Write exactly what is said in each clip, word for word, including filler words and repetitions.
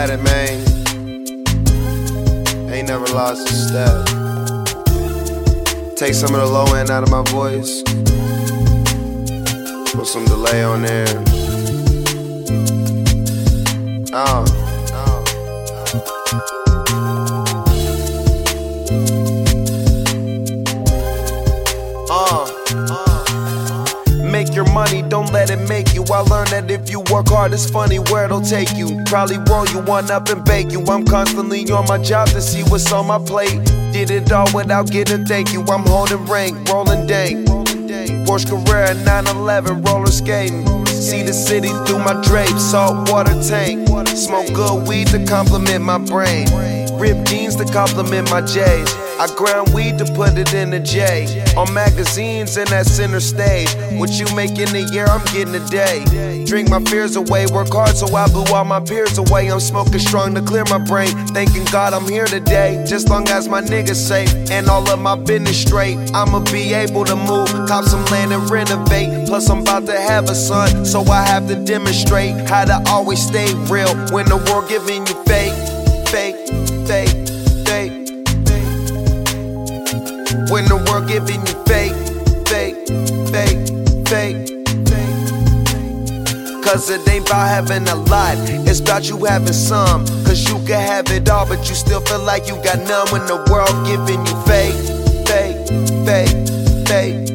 at it, man. Ain't never lost a step. Take some of the low end out of my voice. Put some delay on there. Oh. Uh, uh. Make your money, don't let it make you. I learned that if you work hard, it's funny where it'll take you. Probably roll you one up and bake you. I'm constantly on my job to see what's on my plate. Did it all without getting thank you. I'm holding rank, rolling dank. Porsche Carrera, nine eleven, roller skating. See the city through my drapes, salt water tank. Smoke good weed to compliment my brain. Ripped jeans to compliment my J's. I grind weed to put it in the J. On magazines and that center stage. What you make in a year, I'm getting a day. Drink my fears away, work hard so I blew all my peers away. I'm smoking strong to clear my brain. Thanking God I'm here today. Just long as my niggas safe and all of my business straight. I'ma be able to move, cop some land and renovate. Plus I'm about to have a son, so I have to demonstrate how to always stay real when the world giving you fake, fake, fake. When the world giving you fake, fake, fake, fake. Cause it ain't about having a lot, it's about you having some. Cause you can have it all, but you still feel like you got none. When the world giving you fake, fake, fake, fake.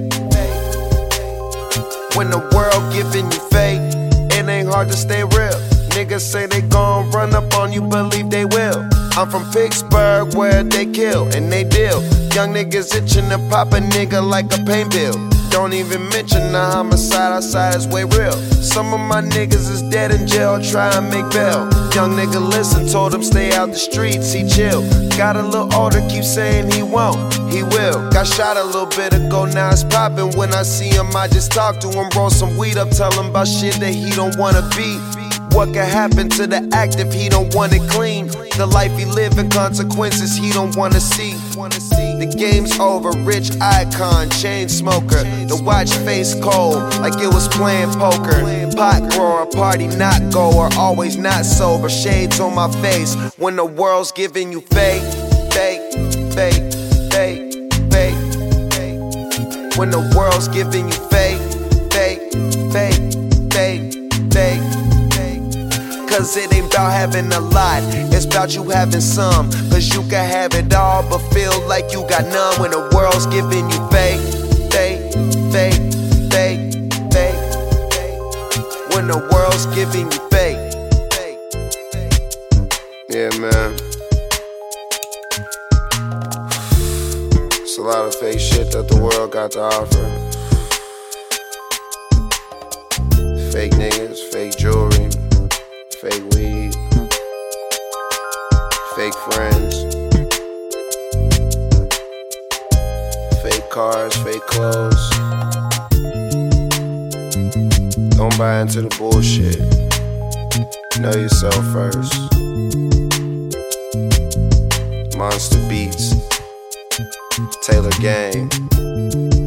When the world giving you fake, it ain't hard to stay real. Niggas say they gon' run up on you, believe they will. I'm from Pittsburgh where they kill and they deal. Young niggas itching to pop a nigga like a pain pill. Don't even mention the homicide outside is way real. Some of my niggas is dead in jail, try and make bail. Young nigga listen, told him stay out the streets, he chill. Got a little older, keep saying he won't, he will. Got shot a little bit ago, now it's poppin'. When I see him, I just talk to him, roll some weed up, tell him about shit that he don't wanna be. What could happen to the act if he don't want it clean? The life he live and consequences he don't wanna see. The game's over, rich icon, chain smoker. The watch face cold, like it was playing poker. Pot grower, party not goer, always not sober. Shades on my face when the world's giving you fake, fake, fake, fake, fake. When the world's giving you fake, fake, fake, fake, fake. Cause it ain't about having a lot, it's about you having some. Cause you can have it all, but feel like you got none. When the world's giving you fake, fake, fake, fake, fake. When the world's giving you fake. Yeah, man. It's a lot of fake shit that the world got to offer. Fake niggas, fake jewelry, fake weed, fake friends, fake cars, fake clothes. Don't buy into the bullshit. Know yourself first. Monster Beats, Taylor Gang.